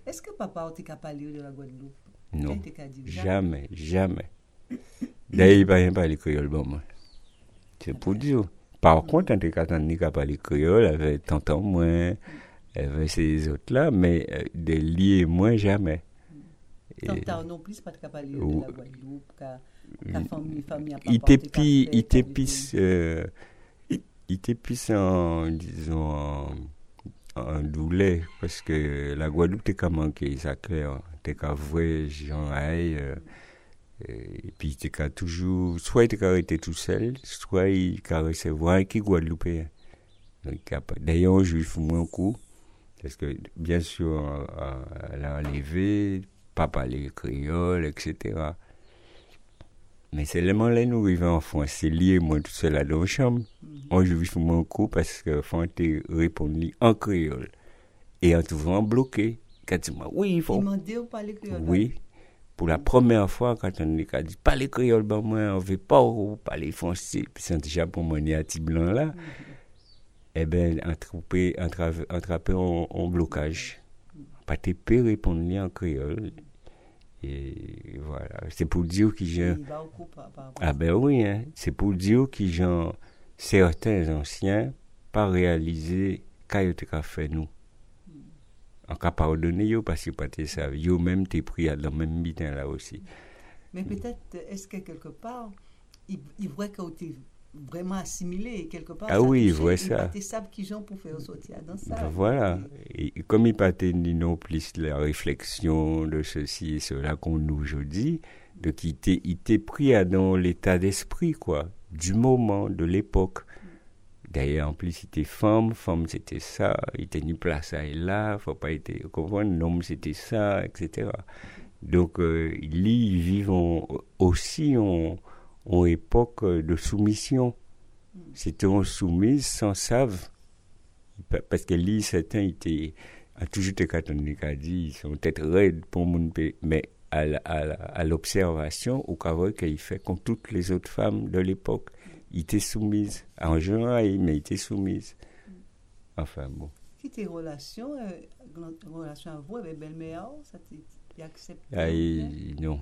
Est-ce que papa t'a parlé de la Guadeloupe? Non, Qu'est-ce qu'il dit? jamais, jamais. D'ailleurs, il ne parle pas le créole, bon, moi. C'est pour dire. Par contre, on t'a entendu qu'il parle créole avec tonton, moi, avec ces autres-là, mais de lier, moi, jamais. Tonton non plus, pas de parler de la Guadeloupe, qu'à famille à Il papa t'épice en, disons, en doulet, parce que la Guadeloupe, t'es qu'à manquer, ça clair. T'es qu'à voir, Jean Haï, et puis t'es qu'à toujours, soit il t'es qu'à rester tout seul, soit il qu'à recevoir qui Guadeloupéen. D'ailleurs, on juge moins un coup, parce que, bien sûr, elle a enlevé, pas parler créole, etc. Mais c'est seulement là nous vivons en France, c'est lié moi tout seul là dans la chambre. On joue sur mon coup parce que Fante répond en créole. Et en trouvant bloqué, quand tu m'as oui, il faut. Il m'a dit parler créole. Oui. Pour la première fois, quand on a dit parler créole, ben moi, on ne veut pas parler français. Puis c'est déjà pour mon à blanc là. Eh bien, attrapé en blocage. Pas te peut répondre en créole. Et voilà, c'est pour dire que j'ai. Ah ben oui, hein. C'est pour dire que j'ai certains anciens pas réalisé qu'est-ce que fait nous. En cas pardonner yo parce que pas ça, yo même t'es pris dans le même bitin là aussi. Mais peut-être est-ce que quelque part il voit que t'es vraiment assimilé quelque part. Ah oui, il voit ça. Il savent qui j'en pour faire sortir dans ça. Voilà. Et comme il pas tenu non plus la réflexion de ceci et cela qu'on nous aujourd'hui, donc il t'est pris dans l'état d'esprit quoi, du moment, de l'époque. D'ailleurs, en plus, il était femme c'était ça, il était ni place à là, faut pas être, comprendre, homme c'était ça, etc. Donc, ils vivent aussi en époque de soumission. C'était en soumise sans savent. Parce que certains a toujours été catholiques, dit, ils sont peut-être raides pour mon pays, mais à l'observation, au cas qu'il fait comme toutes les autres femmes de l'époque, il était soumise. En général, mais il était soumise. Enfin bon. Qui tes relations à vous avec belle-mère, ça t'es accepté? Non.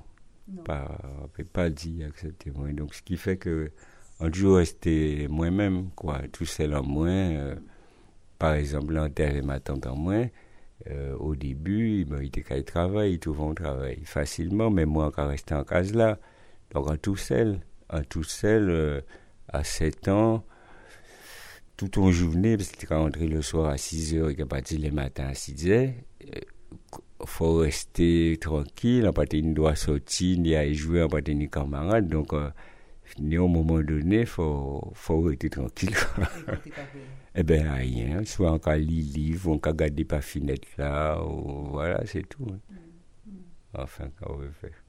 Pas dit accepter moi. Donc ce qui fait que on toujours resté moi-même quoi, tout seul en moi. Par exemple, l'enterre ma tante en moi. Au début, il était qu'à travailler, il trouvait un travail facilement, mais moi encore resté en case là. Donc en tout seul, à 7 ans, toute une journée, parce qu'il est rentré le soir à 6h et qu'il est parti le matin à 6h, il faut rester tranquille, on doit sortir, ni aller jouer, on pas ni camarade, donc au moment donné, il faut rester tranquille. Eh bien, rien, soit on peut lire livre, on peut regarder par fenêtre là, ou voilà, c'est tout. Enfin, qu'on veut faire.